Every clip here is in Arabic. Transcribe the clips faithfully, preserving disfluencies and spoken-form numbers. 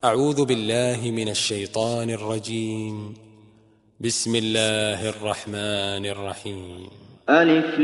أعوذ بالله من الشيطان الرجيم. بسم الله الرحمن الرحيم. ألف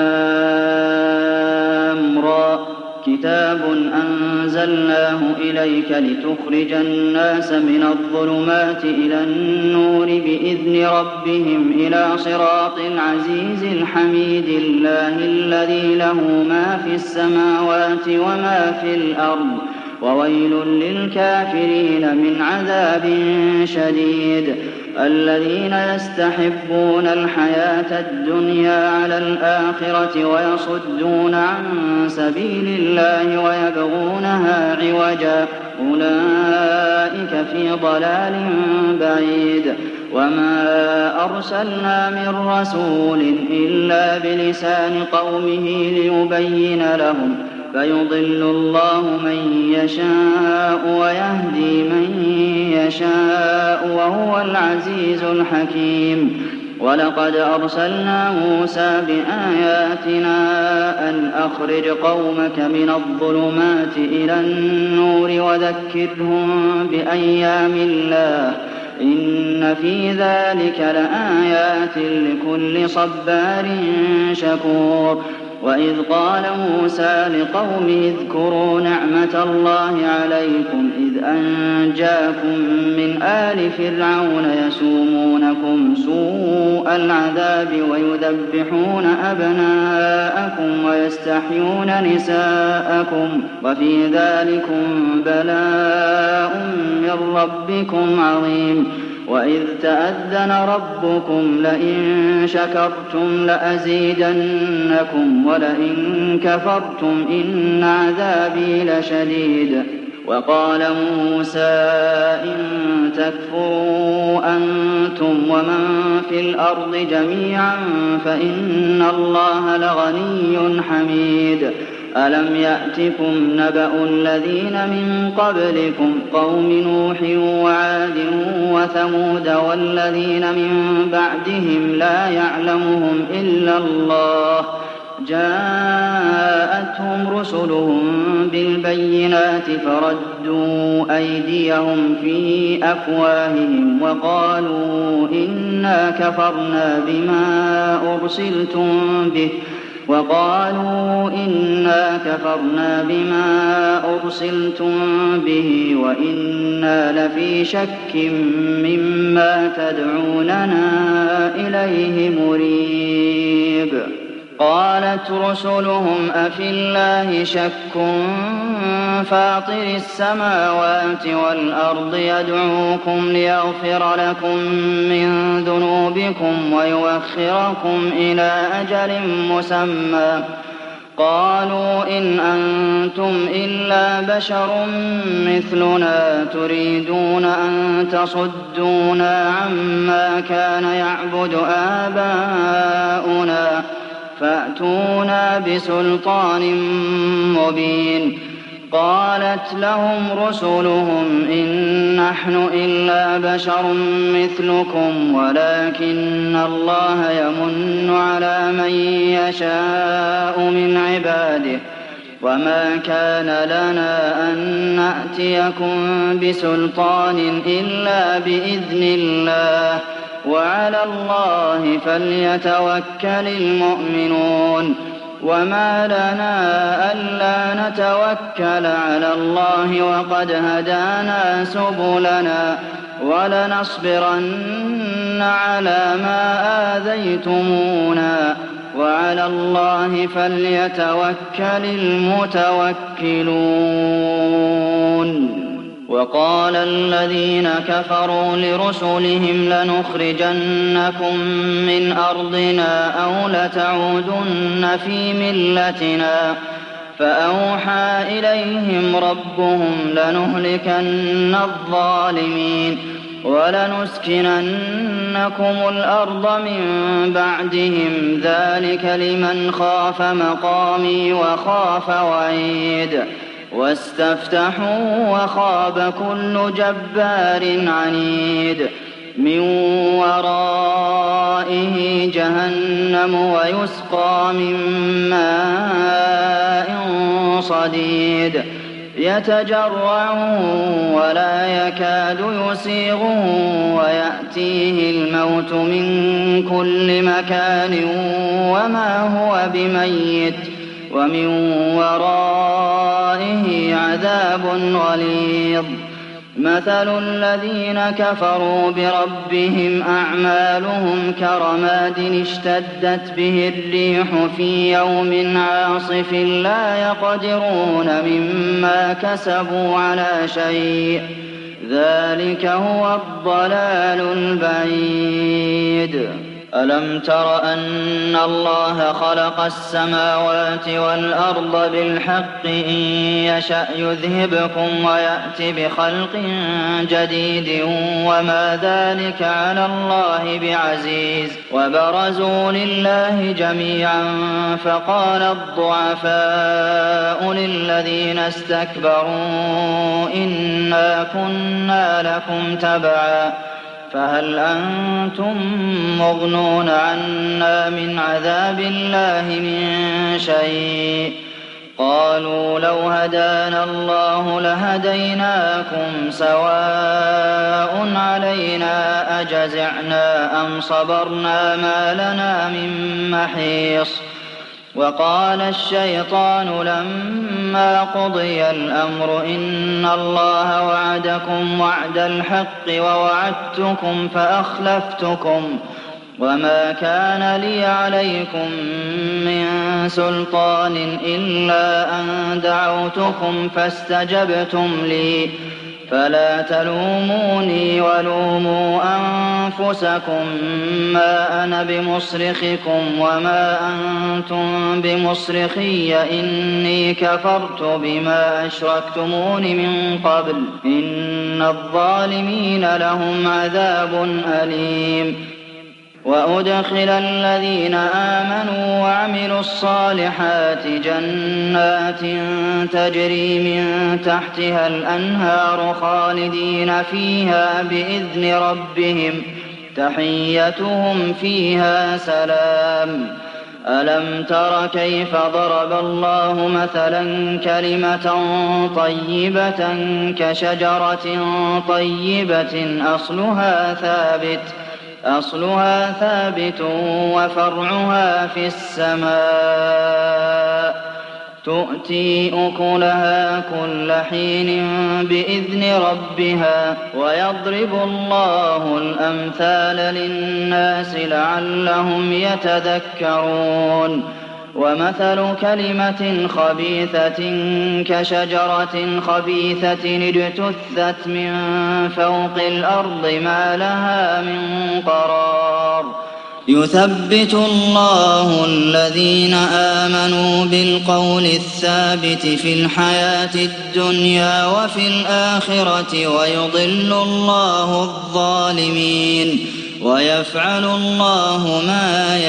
لام را كتاب أنزلناه إليك لتخرج الناس من الظلمات إلى النور بإذن ربهم إلى صراط العزيز الحميد الله الذي له ما في السماوات وما في الأرض وويل للكافرين من عذاب شديد. الذين يستحبون الحياة الدنيا على الآخرة ويصدون عن سبيل الله ويبغونها عوجا أولئك في ضلال بعيد. وما أرسلنا من رسول إلا بلسان قومه ليبين لهم فيضل الله من يشاء ويهدي من يشاء وهو العزيز الحكيم. ولقد أرسلنا موسى بآياتنا أن أخرج قومك من الظلمات إلى النور وذكرهم بأيام الله إن في ذلك لآيات لكل صبار شكور. وإذ قال موسى لقومه اذكروا نعمة الله عليكم إذ أنجاكم من آل فرعون يسومونكم سوء العذاب ويذبحون أبناءكم ويستحيون نساءكم وفي ذلكم بلاء من ربكم عظيم. وإذ تأذن ربكم لئن شكرتم لأزيدنكم ولئن كفرتم إن عذابي لشديد. وقال موسى إن تكفروا أنتم ومن في الأرض جميعا فإن الله لغني حميد. ألم يأتكم نبأ الذين من قبلكم قوم نوح وعاد وثمود والذين من بعدهم لا يعلمهم إلا الله جاءتهم رسلهم بالبينات فردوا أيديهم في أفواههم وقالوا إنا كفرنا بما أرسلتم به وقالوا إنا كفرنا بما أرسلتم به وإنا لفي شك مما تدعوننا إليه مريب. قالت رسلهم أفي الله شك فاطر السماوات والأرض يدعوكم ليغفر لكم من ذنوبكم ويؤخركم إلى أجل مسمى قالوا إن أنتم إلا بشر مثلنا تريدون أن تصدونا عما كان يعبد آباؤنا فأتونا بسلطان مبين. قالت لهم رسلهم إن نحن إلا بشر مثلكم ولكن الله يمن على من يشاء من عباده وما كان لنا أن نأتيكم بسلطان إلا بإذن الله وعلى الله فليتوكل المؤمنون. وما لنا ألا نتوكل على الله وقد هدانا سبلنا ولنصبرن على ما آذيتمونا وعلى الله فليتوكل المتوكلون. وقال الذين كفروا لرسلهم لنخرجنكم من أرضنا أو لتعودن في ملتنا فأوحى إليهم ربهم لنهلكن الظالمين ولنسكننكم الأرض من بعدهم ذلك لمن خاف مقامي وخاف وعيد. واستفتحوا وخاب كل جبار عنيد من ورائه جهنم ويسقى من ماء صديد يتجرعه ولا يكاد يسيغه ويأتيه الموت من كل مكان وما هو بميت ومن ورائه عذاب غليظ مثل الذين كفروا بربهم أعمالهم كرماد اشتدت به الريح في يوم عاصف لا يقدرون مما كسبوا على شيء ذلك هو الضلال البعيد ألم تر أن الله خلق السماوات والأرض بالحق إن يشأ يذهبكم ويأت بخلق جديد وما ذلك على الله بعزيز وبرزوا لله جميعا فقال الضعفاء للذين استكبروا إنا كنا لكم تبعا فهل أنتم مغنون عنا من عذاب الله من شيء قالوا لو هدانا الله لهديناكم سواء علينا أجزعنا أم صبرنا ما لنا من محيص وقال الشيطان لما قضي الأمر إن الله وعدكم وعد الحق ووعدتكم فأخلفتكم وما كان لي عليكم من سلطان إلا أن دعوتكم فاستجبتم لي فلا تلوموني ولوموا أنفسكم ما أنا بمصرخكم وما أنتم بمصرخي إني كفرت بما أشركتمون من قبل إن الظالمين لهم عذاب أليم وأدخل الذين آمنوا وعملوا الصالحات جنات تجري من تحتها الأنهار خالدين فيها بإذن ربهم تحيتهم فيها سلام ألم تر كيف ضرب الله مثلا كلمة طيبة كشجرة طيبة أصلها ثابت أصلها ثابت وفرعها في السماء تؤتي أكلها كل حين بإذن ربها ويضرب الله الأمثال للناس لعلهم يتذكرون ومثل كلمة خبيثة كشجرة خبيثة اجتثت من فوق الأرض ما لها من قرار يثبت الله الذين آمنوا بالقول الثابت في الحياة الدنيا وفي الآخرة ويضل الله الظالمين ويفعل الله ما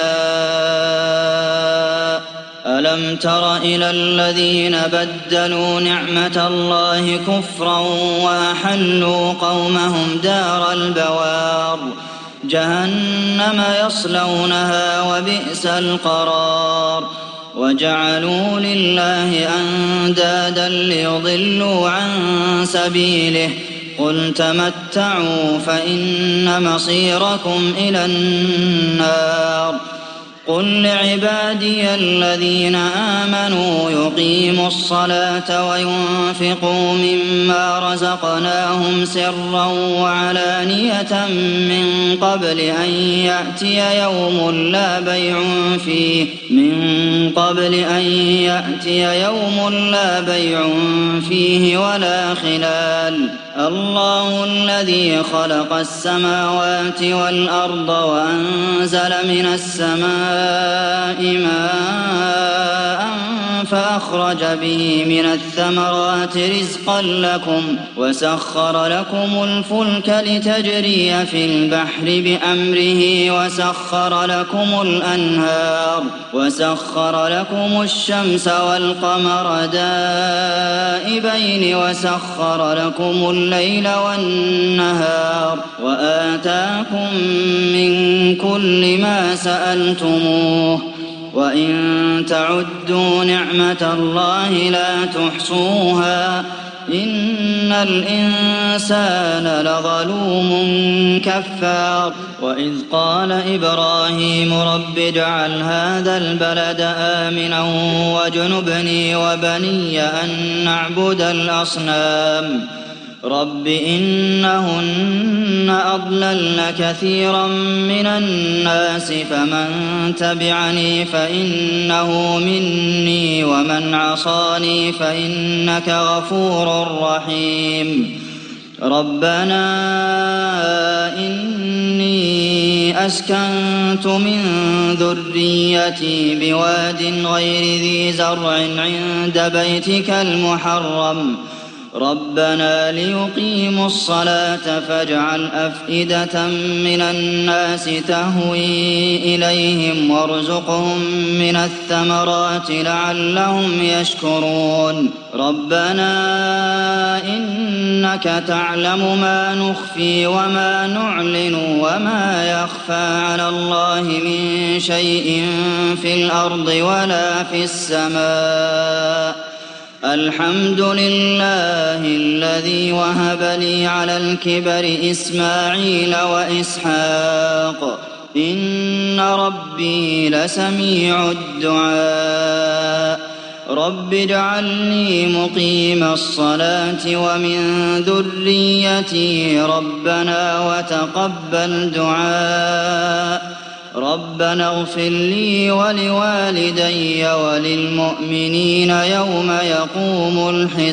يشاء ألم تر إلى الذين بدلوا نعمة الله كفرا وأحلوا قومهم دار البوار جهنم يصلونها وبئس القرار وجعلوا لله أندادا ليضلوا عن سبيله قل تمتعوا فإن مصيركم إلى النار قل لعبادي الذين آمنوا يقيموا الصلاة وينفقوا مما رزقناهم سرا وعلانية من قبل أن يأتي يوم لا بيع فيه من قبل أن يأتي يوم لا بيع فيه ولا خلال الله الذي خلق السماوات والأرض وأنزل من السماء ماء فأخرج به من الثمرات رزقا لكم وسخر لكم الفلك لتجري في البحر بأمره وسخر لكم الأنهار وسخر لكم الشمس والقمر دائبين وسخر لكم الليل والنهار وآتاكم من كل ما سألتموه وإن تعدوا نعمة الله لا تحصوها إن الإنسان لظلوم كفار وإذ قال إبراهيم رب اجعل هذا البلد آمنا واجنبني وبني أن نعبد الأصنام رب إنهن أضللن كثيرا من الناس فمن تبعني فإنه مني ومن عصاني فإنك غفور رحيم ربنا إني أسكنت من ذريتي بواد غير ذي زرع عند بيتك المحرم ربنا ليقيموا الصلاة فاجعل أفئدة من الناس تهوي إليهم وارزقهم من الثمرات لعلهم يشكرون ربنا إنك تعلم ما نخفي وما نعلن وما يخفى على الله من شيء في الأرض ولا في السماء الحمد لله الذي وهب لي على الكبر إسماعيل وإسحاق إن ربي لسميع الدعاء رب اجعلني مقيم الصلاة ومن ذريتي ربنا وتقبل دعاء ربنا اغفر لي ولوالدي وللمؤمنين يوم يقوم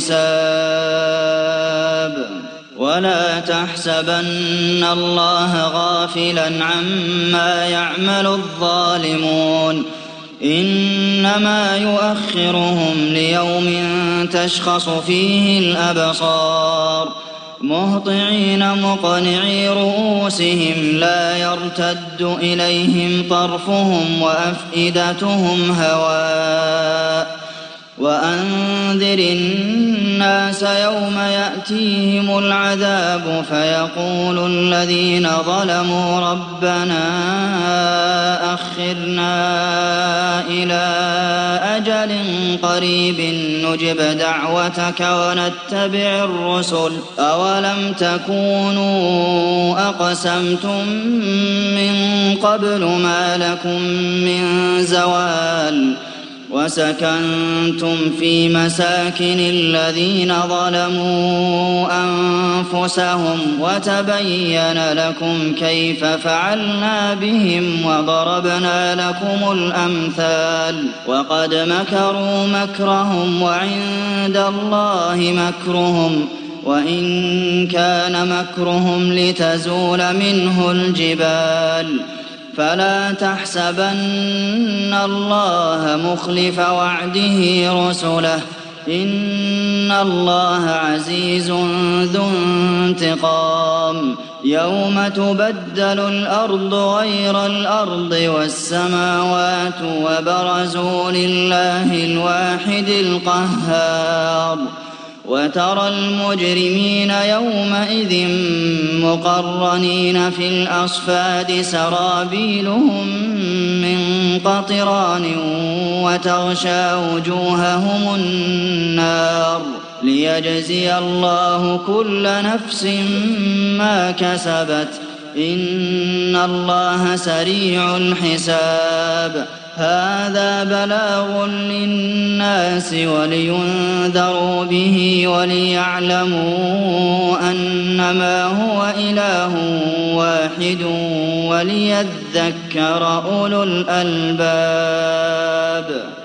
الحساب ولا تحسبن الله غافلا عما يعمل الظالمون إنما يؤخرهم ليوم تشخص فيه الأبصار مهطعين مقنعي رؤوسهم لا يرتد إليهم طرفهم وأفئدتهم هواء وأنذر الناس يوم يأتيهم العذاب فيقول الذين ظلموا ربنا أخرنا إلى أجل قريب نجب دعوتك ونتبع الرسل أولم تكونوا أقسمتم من قبل ما لكم من زوال وسكنتم في مساكن الذين ظلموا أنفسهم وتبين لكم كيف فعلنا بهم وضربنا لكم الأمثال وقد مكروا مكرهم وعند الله مكرهم وإن كان مكرهم لتزول منه الجبال فلا تحسبن الله مخلف وعده رسله إن الله عزيز ذو انتقام يوم تبدل الأرض غير الأرض والسماوات وبرزوا لله الواحد القهار وترى المجرمين يومئذ مقرنين في الأصفاد سرابيلهم من قطران وتغشى وجوههم النار ليجزي الله كل نفس ما كسبت إن الله سريع الحساب هذا بلاغ للناس ولينذروا به وليعلموا أنما هو إله واحد وليذكر أولو الألباب